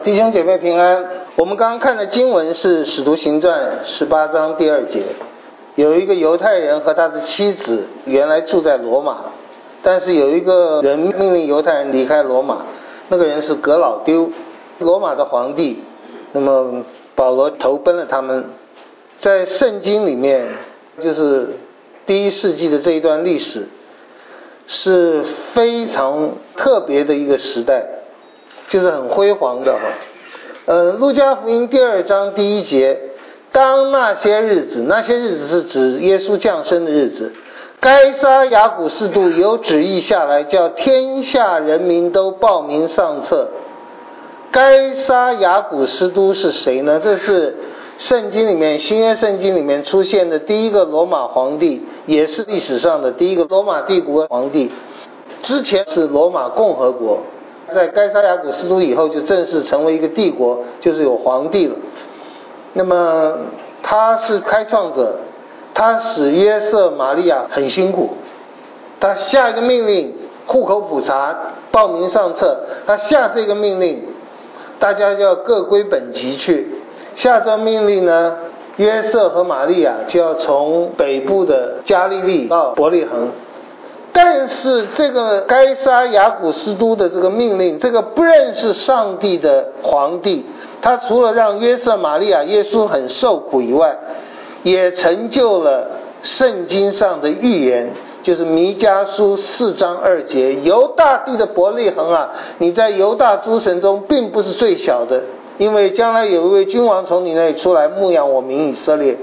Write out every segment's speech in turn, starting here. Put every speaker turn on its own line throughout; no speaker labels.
弟兄姐妹平安。我们刚刚看的经文是《使徒行传》18章第2节，有一个犹太人和他的妻子原来住在罗马，但是有一个人命令犹太人离开罗马，那个人是革老丢，罗马的皇帝。那么保罗投奔了他们。在圣经里面，就是第一世纪的这一段历史是非常特别的一个时代，就是很辉煌的路加福音第2章第1节，当那些日子，那些日子是指耶稣降生的日子，该撒亚古士督有旨意下来，叫天下人民都报名上册。该撒亚古士督是谁呢？这是圣经里面，新约圣经里面出现的第一个罗马皇帝，也是历史上的第一个罗马帝国皇帝。之前是罗马共和国，在该撒亚古士督以后就正式成为一个帝国，就是有皇帝了。那么他是开创者，他使约瑟玛利亚很辛苦，他下一个命令，户口普查，报名上册，他下这个命令，大家就要各归本籍去。下这命令呢，约瑟和玛利亚就要从北部的加利利到伯利恒。但是这个该撒亚古士督的这个命令，这个不认识上帝的皇帝，他除了让约瑟玛利亚耶稣很受苦以外，也成就了圣经上的预言，就是弥迦书4章2节，犹大地的伯利恒啊，你在犹大诸城中并不是最小的，因为将来有一位君王从你那里出来牧养我民以色列。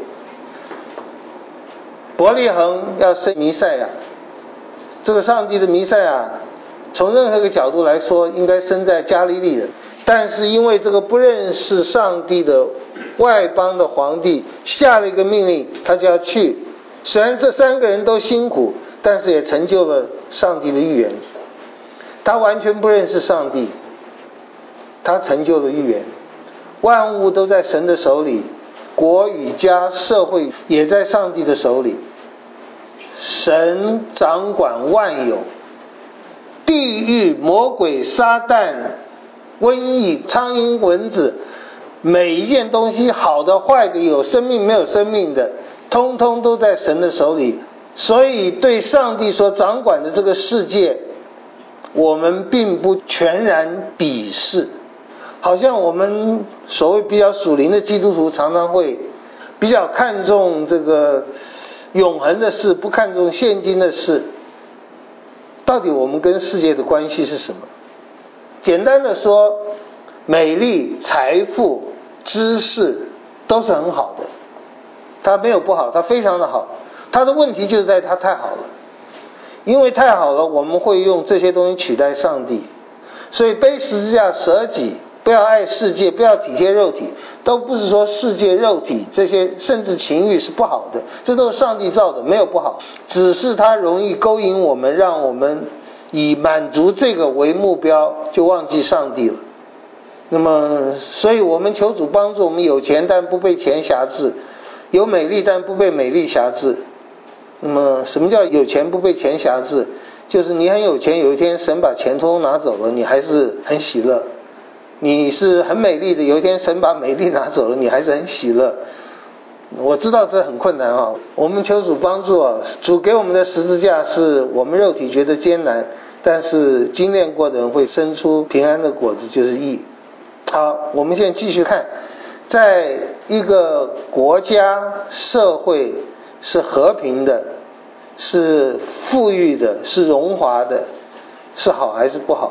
伯利恒要生弥赛亚，这个上帝的弥赛亚从任何一个角度来说应该生在加利利的，但是因为这个不认识上帝的外邦的皇帝下了一个命令，他就要去。虽然这3个人都辛苦，但是也成就了上帝的预言。他完全不认识上帝，他成就了预言。万物都在神的手里，国与家社会也在上帝的手里，神掌管万有，地狱魔鬼撒旦瘟疫苍蝇蚊子，每一件东西好的坏的，有生命没有生命的，通通都在神的手里。所以对上帝所掌管的这个世界，我们并不全然鄙视。好像我们所谓比较属灵的基督徒常常会比较看重这个永恒的事，不看重现今的事。到底我们跟世界的关系是什么？简单的说，美丽、财富、知识都是很好的，它没有不好，它非常的好。它的问题就是在它太好了，因为太好了，我们会用这些东西取代上帝。所以背十字架舍己，不要爱世界，不要体贴肉体，都不是说世界肉体这些甚至情欲是不好的，这都是上帝造的，没有不好，只是它容易勾引我们，让我们以满足这个为目标，就忘记上帝了。那么所以我们求主帮助我们，有钱但不被钱辖制，有美丽但不被美丽辖制。那么什么叫有钱不被钱辖制？就是你很有钱，有一天神把钱通通拿走了，你还是很喜乐。你是很美丽的，有一天神把美丽拿走了，你还是很喜乐。我知道这很困难啊，我们求主帮助啊。主给我们的十字架是我们肉体觉得艰难，但是经炼过的人会生出平安的果子，就是义。好，我们现在继续看，在一个国家社会是和平的，是富裕的，是荣华的，是好还是不好？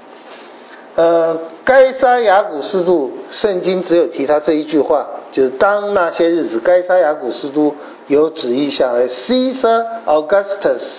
该撒亚古士督，圣经只有提他这一句话，就是当那些日子，该撒亚古士督有旨意下来 Caesar Augustus，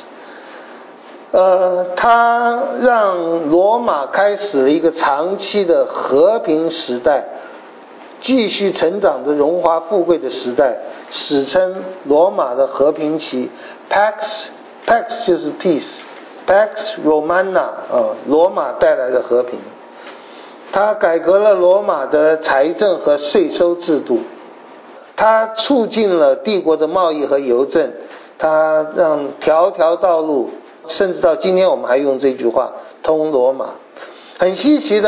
他让罗马开始了一个长期的和平时代，继续成长的荣华富贵的时代，史称罗马的和平期。 Pax 就是 peace， Pax Romana， 罗马带来的和平。他改革了罗马的财政和税收制度，他促进了帝国的贸易和邮政，他让条条道路，甚至到今天我们还用这句话，通罗马。很稀奇的，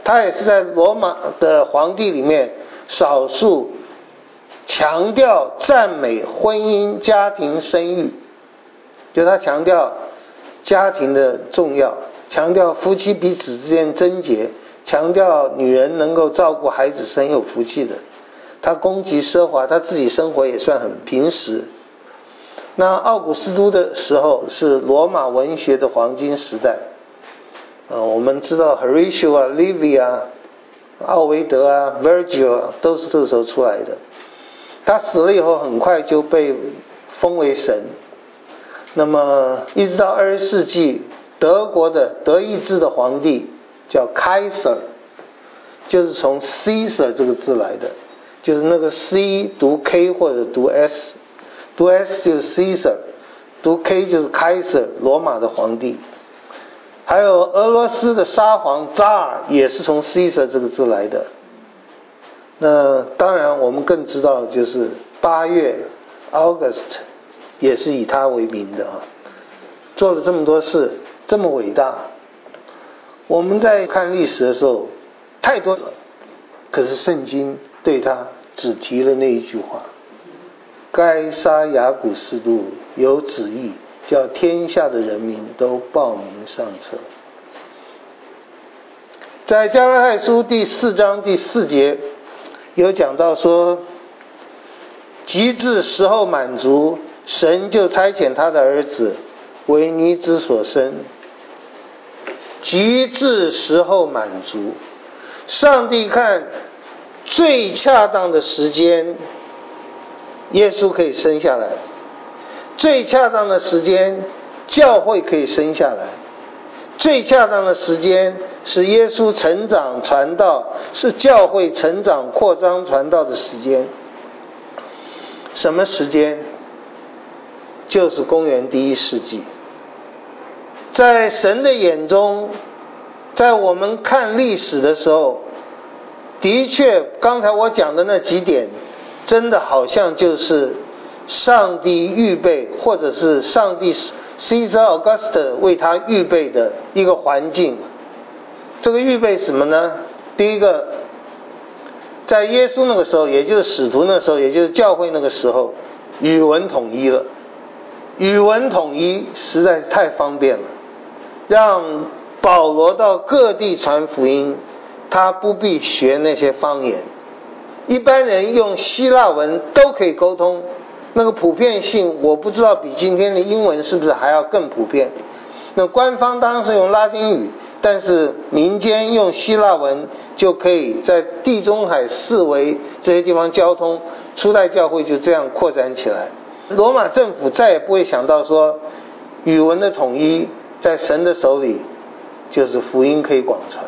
他也是在罗马的皇帝里面少数强调赞美婚姻、家庭、生育，就他强调家庭的重要，强调夫妻彼此之间贞洁，强调女人能够照顾孩子是很有福气的。他攻击奢华，他自己生活也算很平实。那奥古斯都的时候是罗马文学的黄金时代，我们知道 Horatio 啊、Livy 啊、奥维德啊、Virgil 啊都是这个时候出来的。他死了以后很快就被封为神。那么一直到20世纪，德国的德意志的皇帝叫 Kaiser， 就是从 Caesar 这个字来的，就是那个 C 读 K 或者读 S， 读 S 就是 Caesar， 读 K 就是 Kaiser， 罗马的皇帝。还有俄罗斯的沙皇 Tsar 也是从 Caesar 这个字来的。那当然我们更知道就是8月 August 也是以他为名的啊，做了这么多事，这么伟大。我们在看历史的时候太多了，可是圣经对他只提了那一句话：该杀亚古斯都有旨意，叫天下的人民都报名上册。在加拉太书第4章第4节有讲到说，及至时候满足，神就差遣他的儿子为女子所生。及至时候满足，上帝看最恰当的时间，耶稣可以生下来；最恰当的时间，教会可以生下来；最恰当的时间是耶稣成长传道，是教会成长扩张传道的时间。什么时间？就是公元第1世纪。在神的眼中，在我们看历史的时候，的确刚才我讲的那几点真的好像就是上帝预备，或者是上帝 Caesar Augustus 为他预备的一个环境。这个预备什么呢？第一个，在耶稣那个时候，也就是使徒那个时候，也就是教会那个时候，语文统一了。语文统一实在是太方便了，让保罗到各地传福音，他不必学那些方言，一般人用希腊文都可以沟通，那个普遍性我不知道比今天的英文是不是还要更普遍。那官方当然是用拉丁语，但是民间用希腊文就可以在地中海四围这些地方交通，初代教会就这样扩展起来。罗马政府再也不会想到说语文的统一在神的手里就是福音可以广传。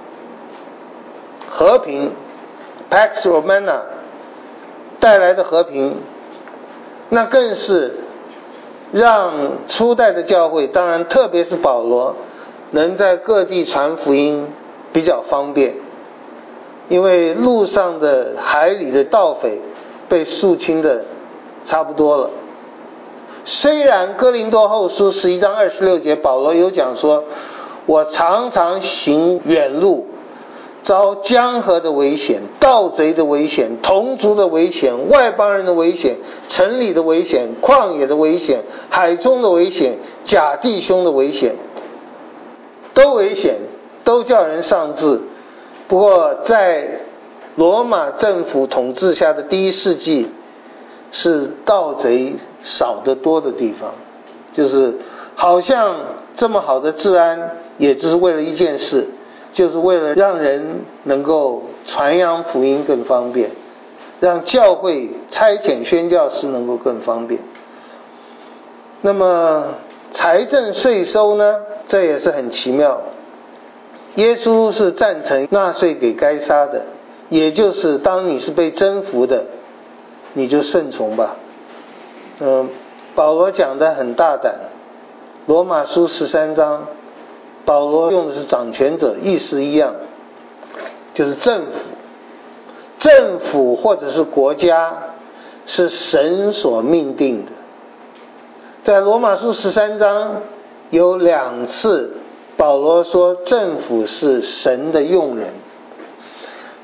和平 Pax Romana 带来的和平，那更是让初代的教会，当然特别是保罗，能在各地传福音比较方便，因为路上的海里的盗匪被肃清的差不多了。虽然哥林多后书11章26节保罗有讲说，我常常行远路，遭江河的危险、盗贼的危险、同族的危险、外邦人的危险、城里的危险、旷野的危险、海中的危险、假弟兄的危险，都危险，都叫人丧志。不过在罗马政府统治下的第1世纪，是盗贼少得多的地方，就是好像这么好的治安，也只是为了一件事，就是为了让人能够传扬福音更方便，让教会差遣宣教士能够更方便。那么财政税收呢，这也是很奇妙。耶稣是赞成纳税给该撒的，也就是当你是被征服的，你就顺从吧。保罗讲得很大胆，罗马书13章保罗用的是掌权者，意思一样，就是政府或者是国家是神所命定的。在罗马书13章有2次保罗说政府是神的用人，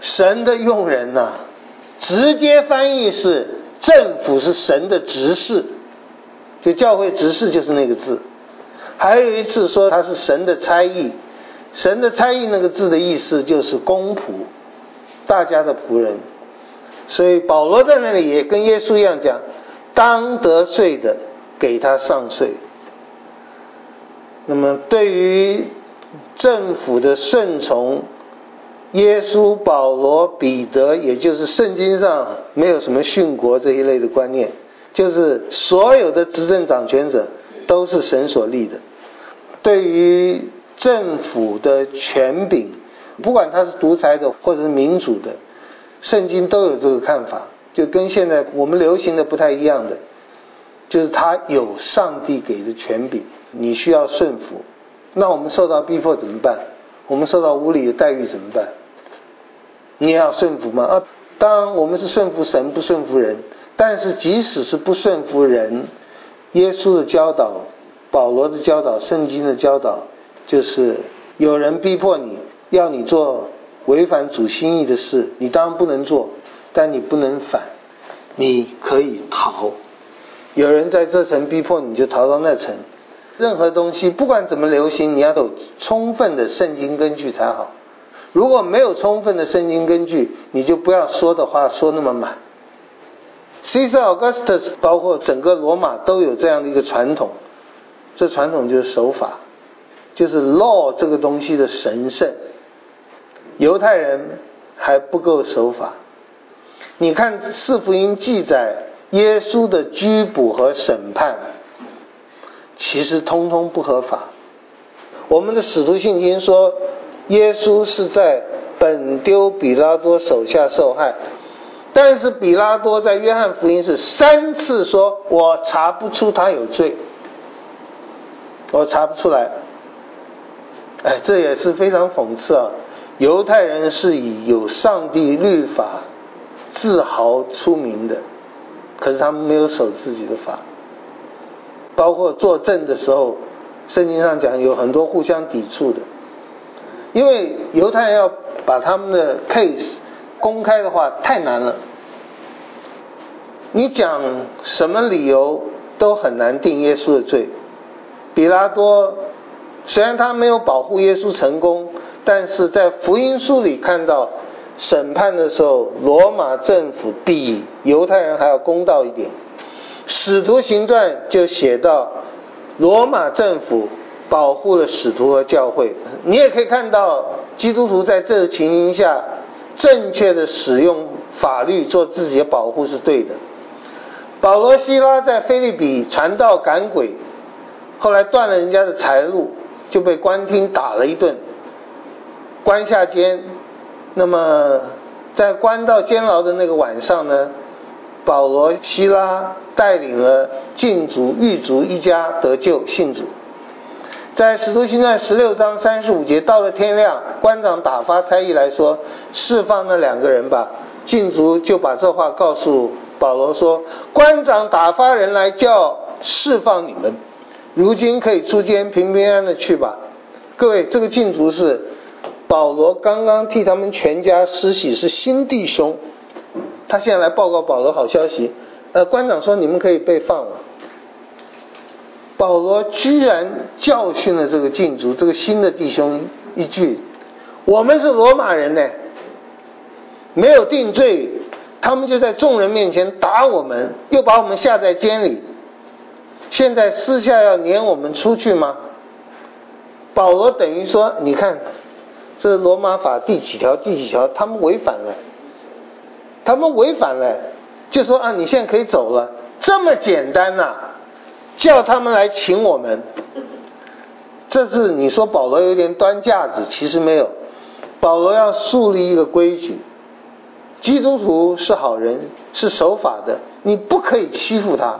神的用人啊，直接翻译是政府是神的执事，就教会执事就是那个字。还有一次说他是神的差役，神的差役那个字的意思就是公仆，大家的仆人。所以保罗在那里也跟耶稣一样讲，当得税的给他上税。那么对于政府的顺从，耶稣、保罗、彼得，也就是圣经上没有什么殉国这一类的观念，就是所有的执政掌权者都是神所立的。对于政府的权柄，不管他是独裁的或者是民主的，圣经都有这个看法，就跟现在我们流行的不太一样的，就是他有上帝给的权柄，你需要顺服。那我们受到逼迫怎么办？我们受到无理的待遇怎么办？你也要顺服吗？当然我们是顺服神不顺服人，但是即使是不顺服人，耶稣的教导、保罗的教导、圣经的教导，就是有人逼迫你，要你做违反主心意的事，你当然不能做，但你不能反，你可以逃。有人在这层逼迫你，就逃到那层。任何东西不管怎么流行，你要有充分的圣经根据才好。如果没有充分的圣经根据，你就不要说的话说那么满。Caesar Augustus 包括整个罗马都有这样的一个传统，这传统就是守法，就是 law 这个东西的神圣。犹太人还不够守法。你看四福音记载耶稣的拘捕和审判，其实通通不合法。我们的使徒信经说耶稣是在本丢比拉多手下受害，但是比拉多在约翰福音是3次说我查不出他有罪，我查不出来。这也是非常讽刺啊！犹太人是以有上帝律法自豪出名的，可是他们没有守自己的法。包括作证的时候，圣经上讲有很多互相抵触的，因为犹太人要把他们的 case 公开的话太难了，你讲什么理由都很难定耶稣的罪。比拉多虽然他没有保护耶稣成功，但是在福音书里看到审判的时候，罗马政府比犹太人还要公道一点。使徒行传就写到罗马政府保护了使徒和教会。你也可以看到基督徒在这个情形下正确的使用法律做自己的保护是对的。保罗希拉在腓立比传道赶鬼，后来断了人家的财路，就被官厅打了一顿，关下监。那么在关到监牢的那个晚上呢，保罗希拉带领了禁足狱卒一家得救信主。在使徒行传16章35节，到了天亮，官长打发差役来说释放那2个人吧。禁足就把这话告诉保罗说，官长打发人来叫释放你们，如今可以出监，平平安安的去吧。各位，这个禁足是保罗刚刚替他们全家施洗，是新弟兄，他现在来报告保罗好消息，官长说你们可以被放了。保罗居然教训了这个禁足，这个新的弟兄一句，我们是罗马人呢，没有定罪，他们就在众人面前打我们，又把我们下在监里，现在私下要撵我们出去吗？保罗等于说，你看这罗马法第几条，他们违反了，就说你现在可以走了，这么简单叫他们来请我们。这是你说保罗有点端架子，其实没有。保罗要树立一个规矩，基督徒是好人，是守法的，你不可以欺负他。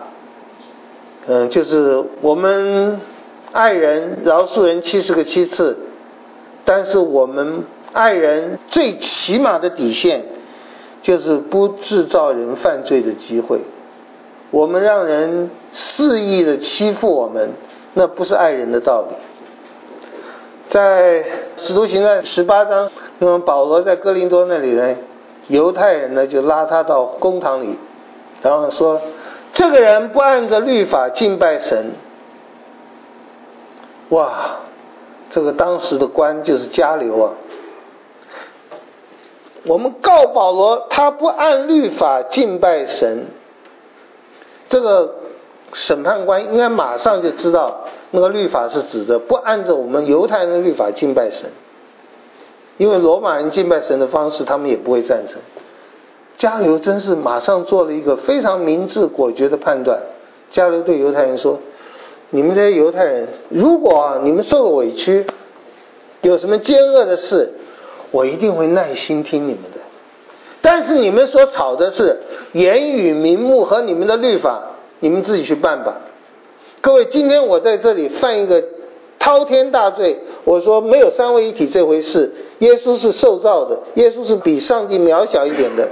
就是我们爱人饶恕人70个7次，但是我们爱人最起码的底线就是不制造人犯罪的机会。我们让人肆意的欺负我们，那不是爱人的道理。在使徒行传18章那么保罗在哥林多那里呢，犹太人呢就拉他到公堂里，然后说这个人不按着律法敬拜神。哇，这个当时的官就是迦流啊。我们告保罗他不按律法敬拜神，这个审判官应该马上就知道那个律法是指的不按照我们犹太人的律法敬拜神，因为罗马人敬拜神的方式他们也不会赞成。迦流真是马上做了一个非常明智果决的判断。迦流对犹太人说，你们这些犹太人，如果你们受了委屈，有什么奸恶的事，我一定会耐心听你们的。但是你们所吵的是言语名目和你们的律法，你们自己去办吧。各位，今天我在这里犯一个滔天大罪，我说没有三位一体这回事，耶稣是受造的，耶稣是比上帝渺小一点的，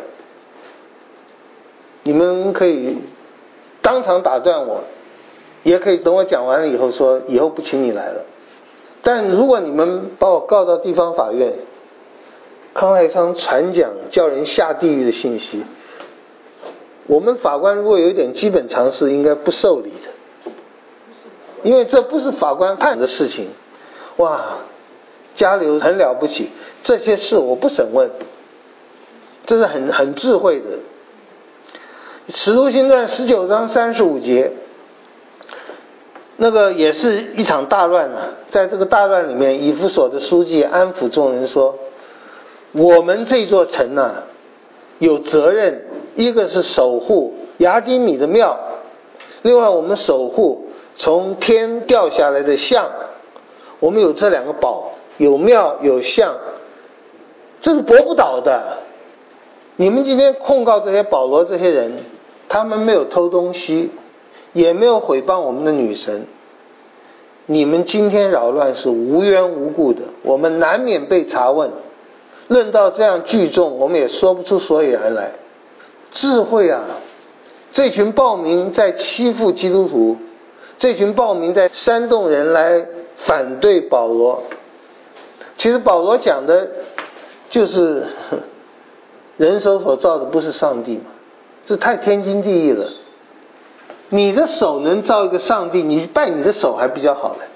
你们可以当场打断我，也可以等我讲完了以后说以后不请你来了。但如果你们把我告到地方法院，康爱昌传讲叫人下地狱的信息，我们法官如果有一点基本常识应该不受理的，因为这不是法官判的事情。哇，迦流很了不起，这些事我不审问，这是很智慧的。使徒行传19章35节，那个也是一场大乱啊。在这个大乱里面，以弗所的书记安抚众人说，我们这座城啊有责任，一个是守护雅典米的庙，另外我们守护从天掉下来的像，我们有这两个宝，有庙有像，这是驳不倒的。你们今天控告这些保罗这些人，他们没有偷东西，也没有毁谤我们的女神，你们今天扰乱是无缘无故的，我们难免被查问，论到这样聚众，我们也说不出所以然来。智慧啊，这群暴民在欺负基督徒，这群暴民在煽动人来反对保罗。其实保罗讲的就是人手所造的不是上帝嘛，这太天经地义了。你的手能造一个上帝，你拜你的手还比较好嘞。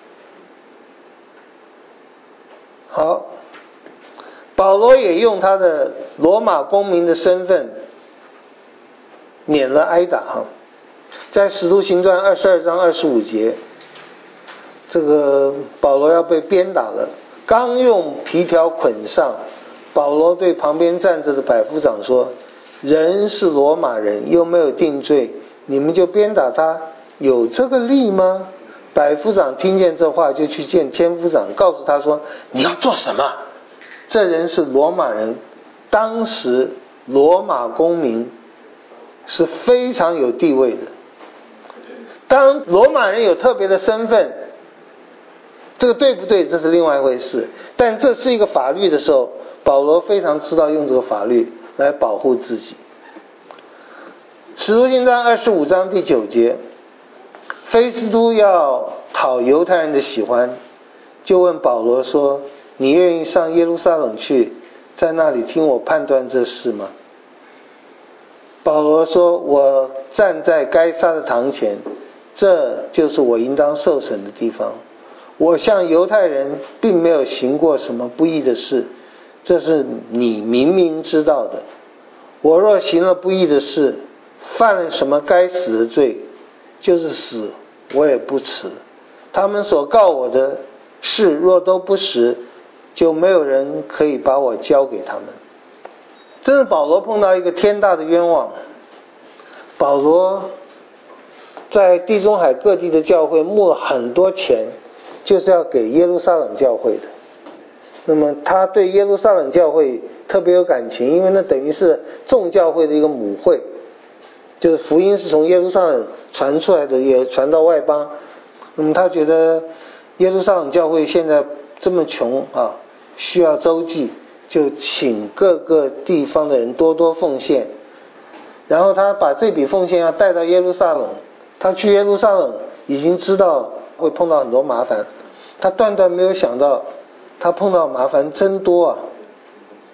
好，保罗也用他的罗马公民的身份免了挨打哈。在使徒行传22章25节，这个保罗要被鞭打了，刚用皮条捆上，保罗对旁边站着的百夫长说，人是罗马人，又没有定罪，你们就鞭打他，有这个理吗？百夫长听见这话，就去见千夫长，告诉他说，你要做什么？这人是罗马人，当时罗马公民是非常有地位的。当罗马人有特别的身份，这个对不对，这是另外一回事，但这是一个法律的时候，保罗非常知道用这个法律来保护自己。使徒行传25章第9节，菲斯都要讨犹太人的喜欢，就问保罗说，你愿意上耶路撒冷去，在那里听我判断这事吗？保罗说，我站在该撒的堂前，这就是我应当受审的地方。我向犹太人并没有行过什么不义的事，这是你明明知道的。我若行了不义的事，犯了什么该死的罪，就是死我也不辞。他们所告我的事若都不实，就没有人可以把我交给他们。真是保罗碰到一个天大的冤枉。保罗在地中海各地的教会募了很多钱，就是要给耶路撒冷教会的。那么他对耶路撒冷教会特别有感情，因为那等于是众教会的一个母会，就是福音是从耶路撒冷传出来的，也传到外邦。那么他觉得耶路撒冷教会现在这么穷啊，需要周济，就请各个地方的人多多奉献，然后他把这笔奉献要带到耶路撒冷。他去耶路撒冷已经知道会碰到很多麻烦，他断断没有想到他碰到麻烦真多啊。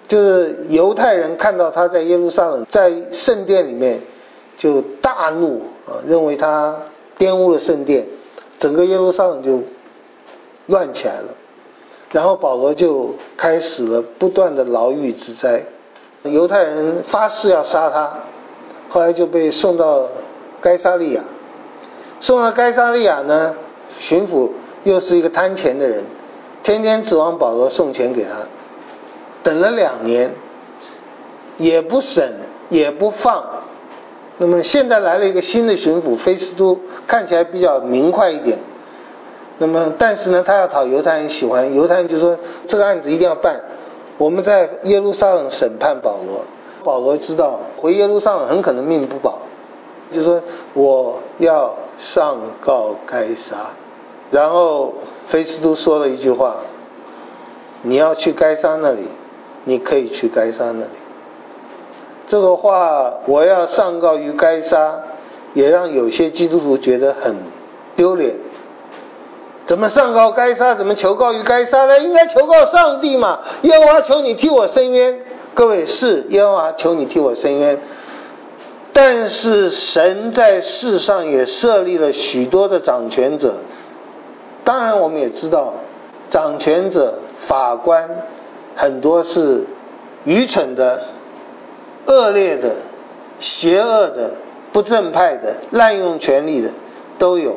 就是犹太人看到他在耶路撒冷在圣殿里面就大怒认为他玷污了圣殿，整个耶路撒冷就乱起来了。然后保罗就开始了不断的牢狱之灾，犹太人发誓要杀他，后来就被送到该撒利亚。送到该撒利亚呢，巡抚又是一个贪钱的人，天天指望保罗送钱给他，等了2年也不审也不放。那么现在来了一个新的巡抚菲斯都，看起来比较明快一点，那么但是呢他要讨犹太人喜欢，犹太人就说这个案子一定要办，我们在耶路撒冷审判保罗。保罗知道回耶路撒冷很可能命不保，就说我要上告该撒。然后菲斯都说了一句话，你要去该撒那里，你可以去该撒那里。这个话我要上告于该撒，也让有些基督徒觉得很丢脸。怎么上告该撒，怎么求告于该撒呢？应该求告上帝嘛。耶和华求你替我伸冤。各位，是耶和华求你替我伸冤，但是神在世上也设立了许多的掌权者。当然我们也知道掌权者法官很多是愚蠢的、恶劣的、邪恶的、不正派的、滥用权力的都有。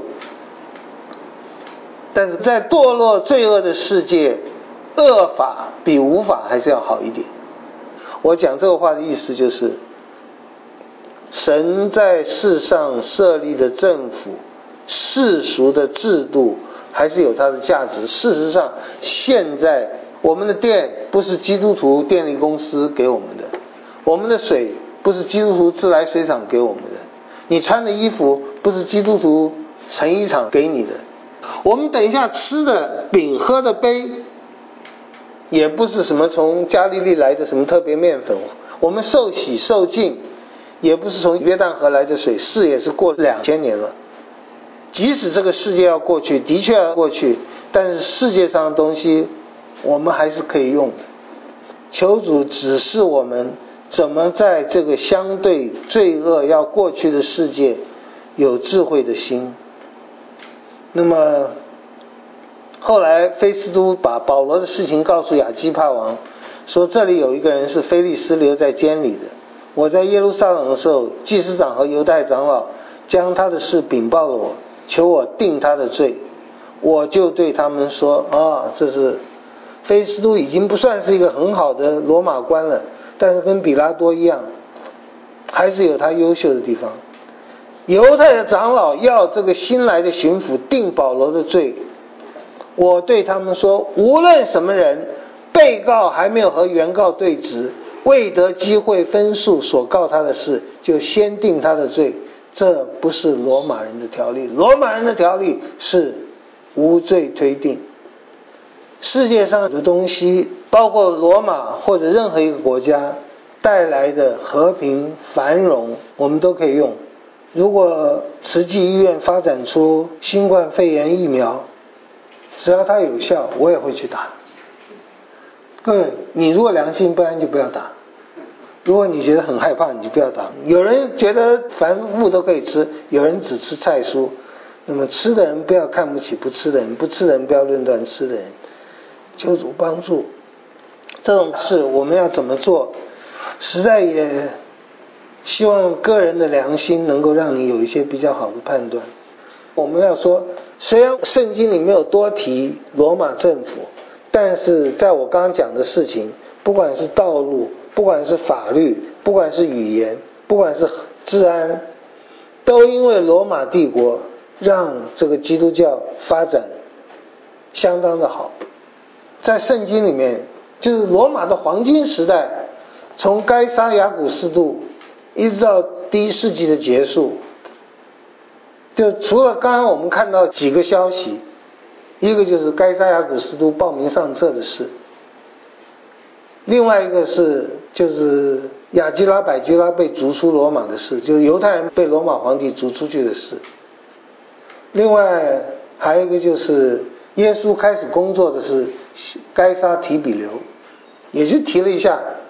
但是在堕落罪恶的世界，恶法比无法还是要好一点。我讲这个话的意思就是，神在世上设立的政府、世俗的制度还是有它的价值。事实上现在我们的电不是基督徒电力公司给我们的，我们的水不是基督徒自来水厂给我们的，你穿的衣服不是基督徒成衣厂给你的，我们等一下吃的饼喝的杯也不是什么从加利利来的什么特别面粉，我们受洗受浸也不是从约旦河来的水，是也是过2000年了。即使这个世界要过去，的确要过去，但是世界上的东西我们还是可以用的。求主指示我们怎么在这个相对罪恶要过去的世界有智慧的心。那么后来菲斯都把保罗的事情告诉亚基帕王，说这里有一个人是菲利斯留在监里的，我在耶路撒冷的时候，祭司长和犹太长老将他的事禀报了我，求我定他的罪。我就对他们说这是菲斯都已经不算是一个很好的罗马官了，但是跟比拉多一样还是有他优秀的地方。犹太的长老要这个新来的巡抚定保罗的罪，我对他们说，无论什么人，被告还没有和原告对质，未得机会分诉所告他的事，就先定他的罪，这不是罗马人的条例。罗马人的条例是无罪推定。世界上的东西，包括罗马或者任何一个国家带来的和平繁荣，我们都可以用。如果慈济医院发展出新冠肺炎疫苗，只要它有效，我也会去打。各位，你如果良心不安就不要打，如果你觉得很害怕你就不要打。有人觉得凡物都可以吃，有人只吃菜蔬，那么吃的人不要看不起不吃的人，不吃的人不要论断吃的人。求主帮助，这种事我们要怎么做，实在也希望个人的良心能够让你有一些比较好的判断。我们要说，虽然圣经里没有多提罗马政府，但是在我刚刚讲的事情，不管是道路，不管是法律，不管是语言，不管是治安，都因为罗马帝国让这个基督教发展相当的好。在圣经里面，就是罗马的黄金时代，从该撒亚古斯都一直到第1世纪的结束，就除了刚刚我们看到几个消息，一个就是该撒亚古斯都报名上册的事，另外一个是就是亚基拉百基拉被逐出罗马的事，就是犹太人被罗马皇帝逐出去的事，另外还有一个就是耶稣开始工作的是该撒提比留，也就提了一下，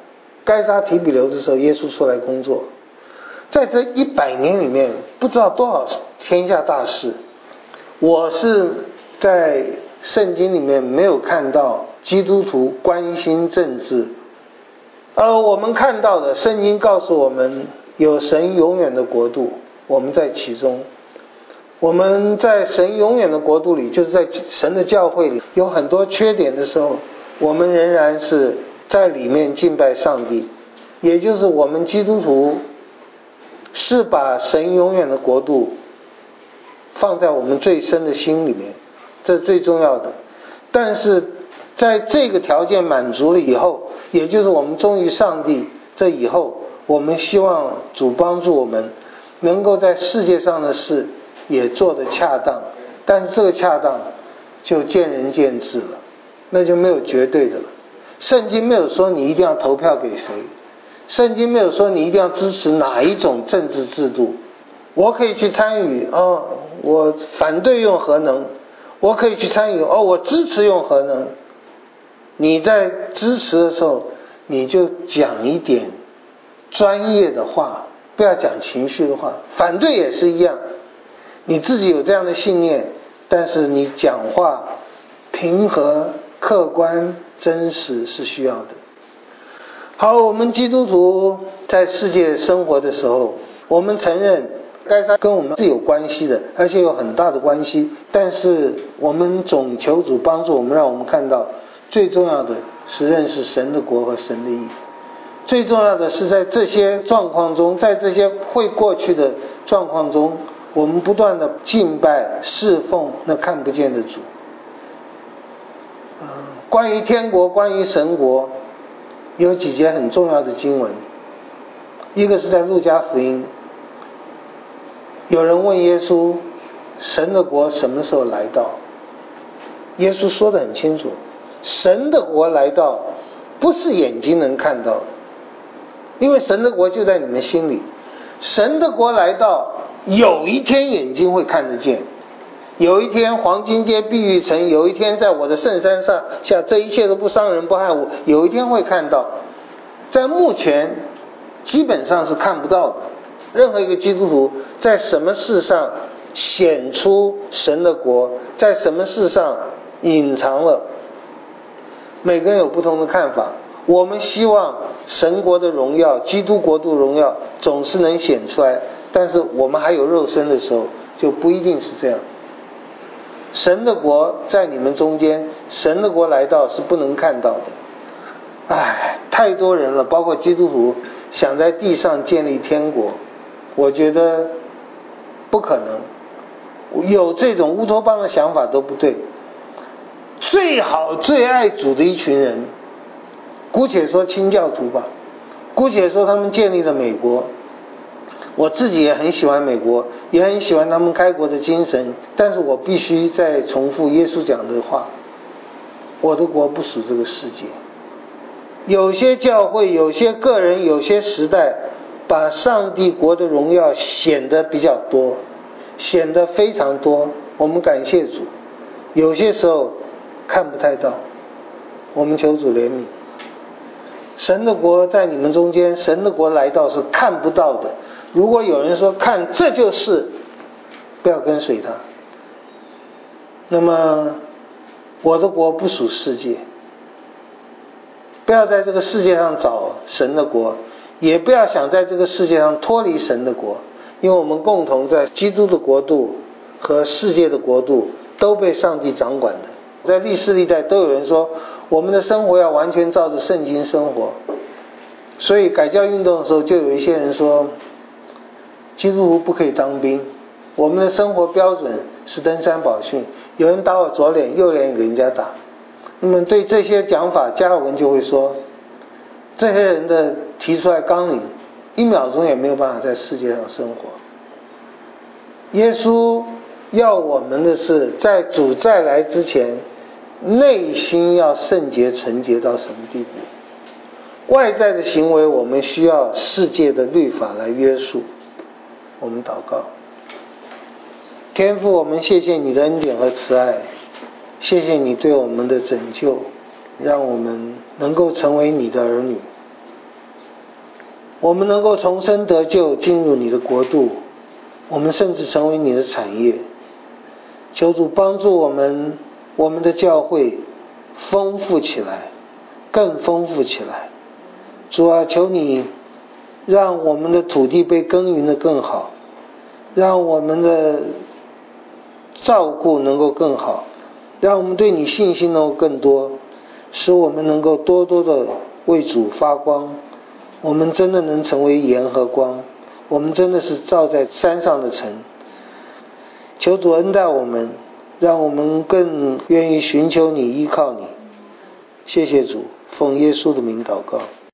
该撒提比留的时候，耶稣出来工作。在这100年里面，不知道多少天下大事，我是在圣经里面没有看到基督徒关心政治，而我们看到的圣经告诉我们，有神永远的国度，我们在其中。我们在神永远的国度里，就是在神的教会里，有很多缺点的时候，我们仍然是在里面敬拜上帝。也就是我们基督徒是把神永远的国度放在我们最深的心里面，这是最重要的。但是在这个条件满足了以后，也就是我们忠于上帝，这以后我们希望主帮助我们能够在世界上的事也做得恰当，但是这个恰当就见仁见智了，那就没有绝对的了。圣经没有说你一定要投票给谁，圣经没有说你一定要支持哪一种政治制度。我可以去参与我反对用核能，我可以去参与我支持用核能。你在支持的时候，你就讲一点专业的话，不要讲情绪的话。反对也是一样，你自己有这样的信念，但是你讲话平和、客观、真实是需要的。好，我们基督徒在世界生活的时候，我们承认该撒跟我们是有关系的，而且有很大的关系，但是我们总求主帮助我们，让我们看到最重要的是认识神的国和神的义。最重要的是在这些状况中，在这些会过去的状况中，我们不断的敬拜侍奉那看不见的主。关于天国，关于神国，有几节很重要的经文。一个是在路加福音，有人问耶稣，神的国什么时候来到？耶稣说得很清楚，神的国来到不是眼睛能看到的，因为神的国就在你们心里。神的国来到，有一天眼睛会看得见，有一天黄金街碧玉城，有一天在我的圣山上下，这一切都不伤人不害我，有一天会看到。在目前基本上是看不到的。任何一个基督徒在什么事上显出神的国，在什么事上隐藏了，每个人有不同的看法。我们希望神国的荣耀，基督国度荣耀总是能显出来，但是我们还有肉身的时候就不一定是这样。神的国在你们中间，神的国来到是不能看到的。太多人了，包括基督徒想在地上建立天国，我觉得不可能，有这种乌托邦的想法都不对。最好最爱主的一群人，姑且说清教徒吧，姑且说他们建立了美国，我自己也很喜欢美国，也很喜欢他们开国的精神，但是我必须再重复耶稣讲的话，我的国不属这个世界。有些教会，有些个人，有些时代，把上帝国的荣耀显得比较多，显得非常多，我们感谢主。有些时候看不太到，我们求主怜悯。神的国在你们中间，神的国来到是看不到的。如果有人说看这就是，不要跟随他。那么我的国不属世界，不要在这个世界上找神的国，也不要想在这个世界上脱离神的国，因为我们共同在基督的国度和世界的国度都被上帝掌管的。在历世历代都有人说我们的生活要完全照着圣经生活，所以改教运动的时候就有一些人说基督徒不可以当兵，我们的生活标准是登山宝训，有人打我左脸右脸给人家打。那么对这些讲法，加尔文就会说，这些人的提出来纲领1秒钟也没有办法在世界上生活。耶稣要我们的是在主再来之前，内心要圣洁纯洁到什么地步？外在的行为我们需要世界的律法来约束。我们祷告。天父，我们谢谢你的恩典和慈爱，谢谢你对我们的拯救，让我们能够成为你的儿女。 我们能够重生得救，进入你的国度，我们甚至成为你的产业。求主帮助我们的教会丰富起来，更丰富起来。主啊，求你让我们的土地被耕耘得更好，让我们的照顾能够更好，让我们对你信心能够更多，使我们能够多多的为主发光。我们真的能成为盐和光，我们真的是照在山上的城。求主恩待我们，让我们更愿意寻求你，依靠你。谢谢主，奉耶稣的名祷告。